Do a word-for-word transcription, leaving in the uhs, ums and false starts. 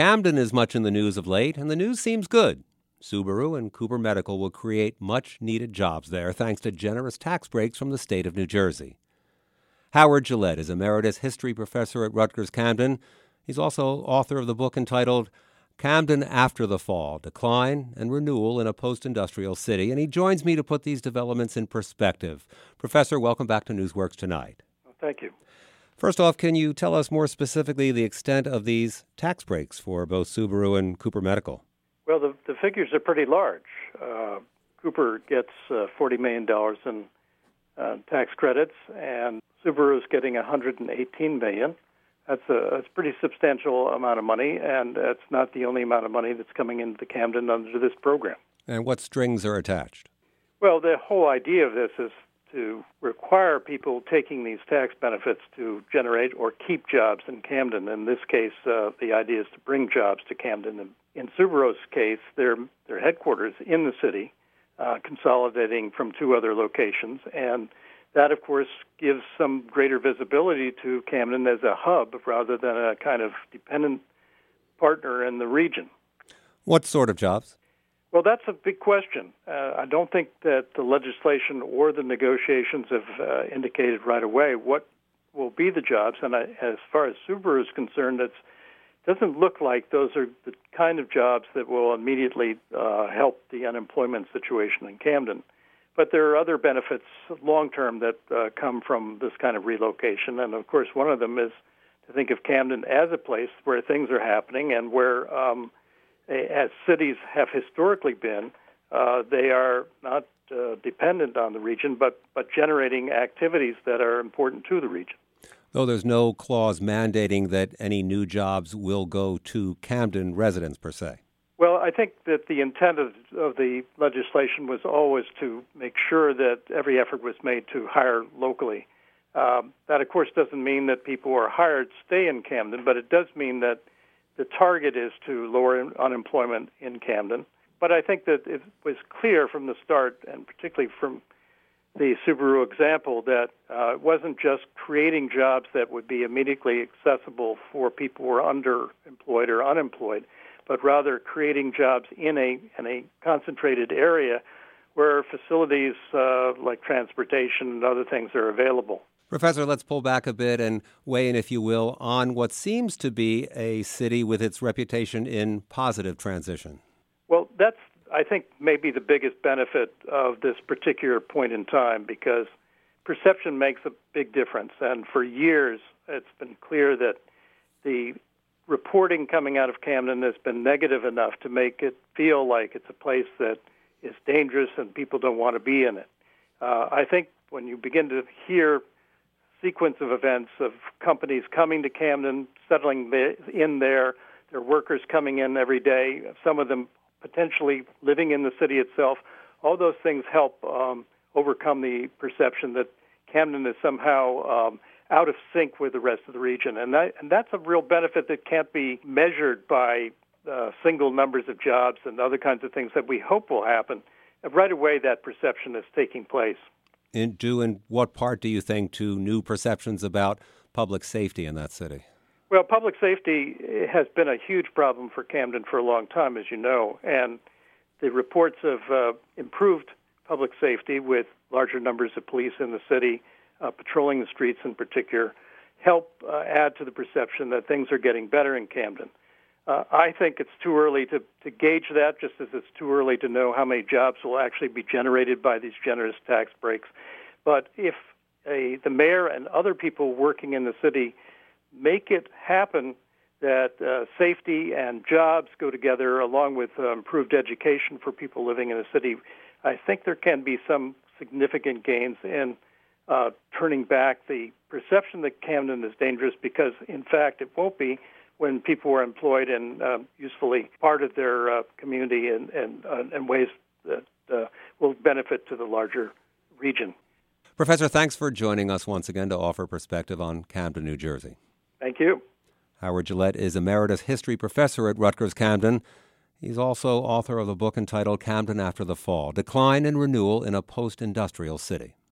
Camden is much in the news of late, and the news seems good. Subaru and Cooper Medical will create much-needed jobs there thanks to generous tax breaks from the state of New Jersey. Howard Gillette is Emeritus History Professor at Rutgers-Camden. He's also author of the book entitled Camden After the Fall, Decline and Renewal in a Post-Industrial City, and he joins me to put these developments in perspective. Professor, welcome back to Newsworks Tonight. Well, thank you. First off, can you tell us more specifically the extent of these tax breaks for both Subaru and Cooper Medical? Well, the, the figures are pretty large. Uh, Cooper gets uh, forty million dollars in uh, tax credits, and Subaru is getting one hundred eighteen million dollars. That's a, that's a pretty substantial amount of money, and it's not the only amount of money that's coming into Camden under this program. And what strings are attached? Well, the whole idea of this is to require people taking these tax benefits to generate or keep jobs in Camden. In this case, uh, the idea is to bring jobs to Camden. And in Subaru's case, their their headquarters in the city, uh, consolidating from two other locations, and that, of course, gives some greater visibility to Camden as a hub rather than a kind of dependent partner in the region. What sort of jobs? Well, that's a big question. Uh, I don't think that the legislation or the negotiations have uh, indicated right away what will be the jobs. And I, as far as Subaru is concerned, it doesn't look like those are the kind of jobs that will immediately uh, help the unemployment situation in Camden. But there are other benefits long-term that uh, come from this kind of relocation. And, of course, one of them is to think of Camden as a place where things are happening and where, um, as cities have historically been, uh, they are not uh, dependent on the region, but, but generating activities that are important to the region. Though there's no clause mandating that any new jobs will go to Camden residents, per se. Well, I think that the intent of, of the legislation was always to make sure that every effort was made to hire locally. Um, that, of course, doesn't mean that people who are hired stay in Camden, but it does mean that the target is to lower unemployment in Camden. But I think that it was clear from the start, and particularly from the Subaru example, that uh, it wasn't just creating jobs that would be immediately accessible for people who are underemployed or unemployed, but rather creating jobs in a in a concentrated area where facilities uh, like transportation and other things are available. Professor, let's pull back a bit and weigh in, if you will, on what seems to be a city with its reputation in positive transition. Well, that's, I think, maybe the biggest benefit of this particular point in time, because perception makes a big difference. And for years, it's been clear that the reporting coming out of Camden has been negative enough to make it feel like it's a place that is dangerous and people don't want to be in it. Uh, I think when you begin to hear sequence of events of companies coming to Camden, settling in there, their workers coming in every day, some of them potentially living in the city itself, all those things help um, overcome the perception that Camden is somehow um, out of sync with the rest of the region. And, that, and that's a real benefit that can't be measured by uh, single numbers of jobs and other kinds of things that we hope will happen. Right away, that perception is taking place. In, due in what part, do you think, to new perceptions about public safety in that city? Well, public safety has been a huge problem for Camden for a long time, as you know, and the reports of uh, improved public safety with larger numbers of police in the city, Uh, patrolling the streets in particular, help uh, add to the perception that things are getting better in Camden. Uh, I think it's too early to, to gauge that, just as it's too early to know how many jobs will actually be generated by these generous tax breaks. But if a, the mayor and other people working in the city make it happen that uh, safety and jobs go together along with uh, improved education for people living in the city, I think there can be some significant gains in Uh, turning back the perception that Camden is dangerous, because, in fact, it won't be when people are employed and uh, usefully part of their uh, community in, in, uh, in ways that uh, will benefit to the larger region. Professor, thanks for joining us once again to offer perspective on Camden, New Jersey. Thank you. Howard Gillette is Emeritus History Professor at Rutgers-Camden. He's also author of the book entitled Camden After the Fall, Decline and Renewal in a Post-Industrial City.